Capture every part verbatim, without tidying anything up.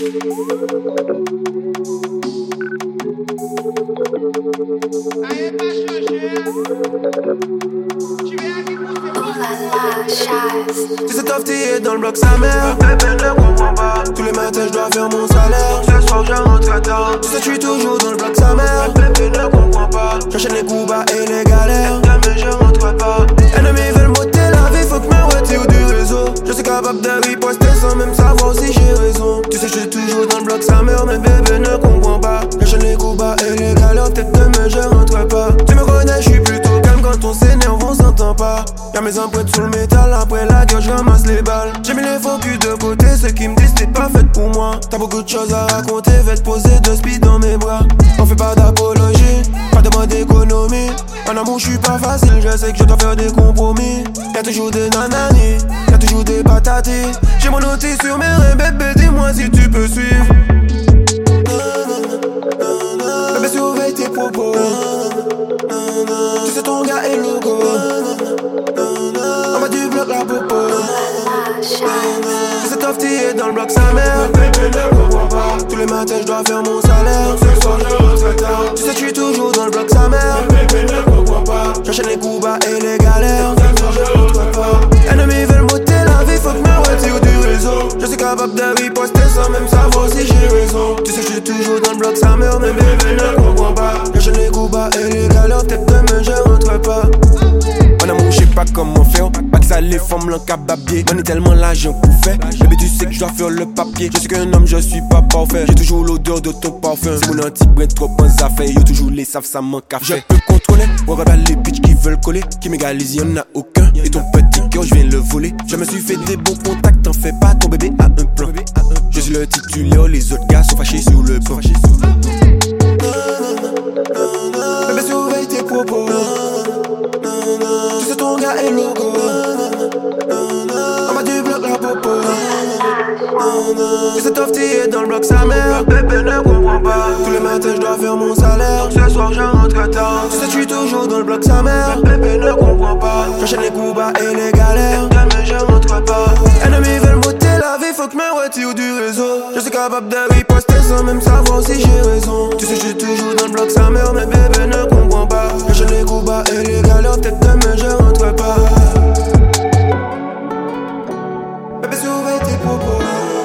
Tu sais t'offrir dans le bloc sa mère. Bébé ne comprend pas. Tous les matins je dois faire mon salaire. Donc ce soir je rentre à temps. Tu sais je suis toujours dans le bloc sa mère. Bébé ne comprend pas. J'enchaîne les coups bas et les galères. Mais je rentre pas. Ennemis veulent m'ôter la vie, faut que me retire du réseau. Je suis capable de riposter sans même savoir si j'ai raison. Tu sais je suis toujours dans le bloc sa mère. Mais bébé ne comprend pas. J'enchaîne les coups bas et les galères. Peut-être demain je rentre pas. Tu me connais, je suis plutôt calme quand on s'énerve, on s'entend pas. Y'a mes empreintes sous le métal, après la gueule je ramasse les balles. J'ai mis les faux culs de côté, ceux qui me disent t'es pas faite pour moi. T'as beaucoup de choses à raconter, vais te poser deux speed dans mes bras. On fait pas d'apologie, pas de mode d'économie. En amour je suis pas facile, je sais que je dois faire des compromis. Y'a toujours des nanani, y'a toujours des patatis. J'ai mon outil sur mes reins, bébé dis-moi si tu peux suivre. Bébé surveille tes propos. Tu sais ton gars est logo. En bas du bloc la popo. Tu sais t'offrir dans le bloc sa mère. Bébé ne comprend pas. Tous les matins je dois faire mon salaire. Donc ce soir je rentre tard. Tu sais je suis toujours dans le bloc sa mère. Bébé ne comprend pas. J'enchaîne les coups bas et les galères. Donc ce soir je rentre pas. Ennemis veulent m'ôter la vie, faut que me retire du réseau. Je suis capable de riposter sans même savoir si j'ai raison. Tu sais je suis toujours dans le bloc sa mère. Mais bébé ne comprend pas. J'enchaîne les coups bas et les galères. Peut-être demain je rentre pas. En amour, je sais pas comment faire. Pas que ça les femmes l'encababier. On est tellement l'argent pour faire. Bébé, tu sais que je dois faire le papier. Je sais qu'un homme, je suis pas parfait. J'ai toujours l'odeur de ton parfum. C'est mon anti-brin trop en affaires. Yo, toujours les savent, ça manque à faire. Je peux contrôler. On regarde les bitches qui veulent coller. Qui m'égalisent, y'en a aucun. Et ton petit cœur, je viens le voler. Je me suis fait des bons contacts. T'en fais pas, ton bébé a un plan. Je suis le titulaire, les autres gars sont fâchés sur le banc. Bébé, surveille tes propos. Tu sais ton gars est logo. En bas du bloc la popo. Tu sais t'offrir dans le bloc sa mère. Bébé ne comprend pas. Tous les matins je dois faire mon salaire. Donc ce soir je rentre tard. Tu sais je suis toujours dans le bloc sa mère. Bébé ne comprend pas. J'enchaîne les coups bas et les galères. Demain je rentre pas. Ennemis veulent m'ôter la vie, faut que me retire du réseau. Je suis capable de riposter sans même savoir si j'ai raison. Tu sais je suis toujours dans le bloc sa mère. Mais bébé ne comprend pas. J'enchaîne les coups bas et les galères. Peut-être demain je rentre pas. Bébé surveille tes propos.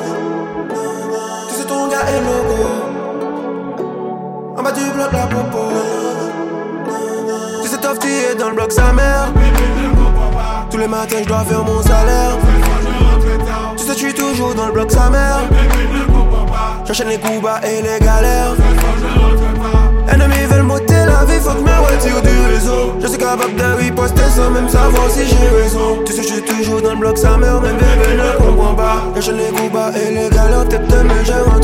Tu sais ton gars est logo. En bas du bloc la popo. Tu sais t'offrir dans le bloc sa mère. Tous les matins je dois faire mon salaire. Tu sais je suis toujours dans le bloc sa mère. J'enchaîne les coups bas et les galères. Ennemis veulent m'ôter la vie, faut que me retire du réseau. Je suis capable de riposter sans même savoir si j'ai raison. Tu sais je suis toujours dans le bloc sa mère. Mais bébé ne comprend pas. J'enchaîne les coups bas et les galères. Peut-être demain je rentre.